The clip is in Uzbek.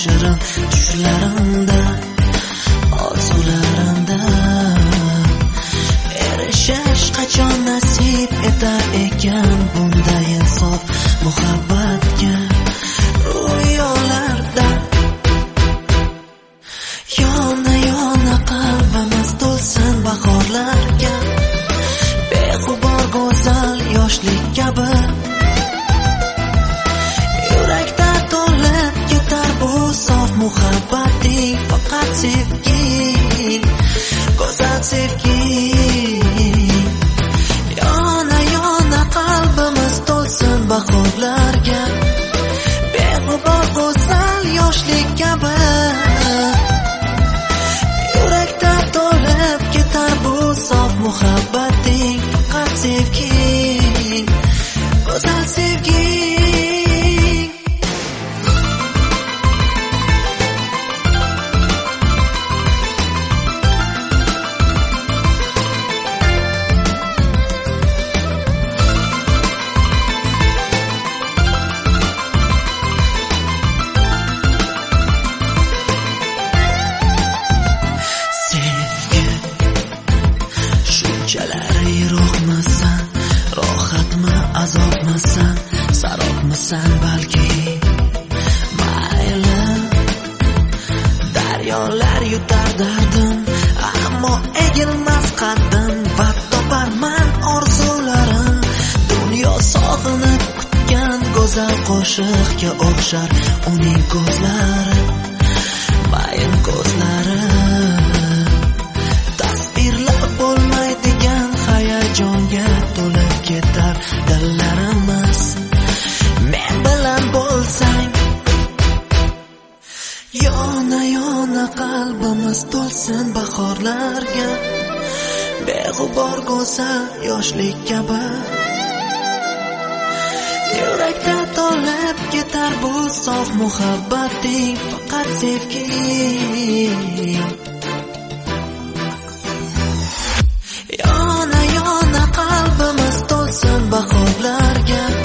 shirin tushlarimda, orzularimda erishish qachon nasib etar ekan bunday insof muhabbatga. Rüyolarda yona yona qalbimiz to'lsin bahorlarga, beg'ubor go'zal yoshlik kabi yurakda to'lib ketar bu sof muhabbating. Faqat sevgi, go'zal sevgi. Yona yona qalbimiz to'lsin bahorlarga, beg'ubor go'zal yoshlik kabi yurakda to'lib ketar bu sof muhabbating. Faqat sevgi, go'zal sevgi. Shunchalar yiroqmisan, rohatmi azobmisan, sarobmisan balki. Mayli daryolar yutar dardim, ammo egilmas qaddim. Va toparman orzularim, dunyo sog'inib kutgan go'zal qo'shiqqa o'xshar uning ko'zlari, mayin ko'zlari. Hayajonga to'lib ketar dillarimiz. Men bilan bo'lsang, yona yona qalbimiz to'lsin bahorlarga, beg'ubor go'zal yoshlik kabi yurakda to'lib ketar bu sof muhabbating. Faqat sevgi, yona yona qalbimiz to'lsin bahorlarga,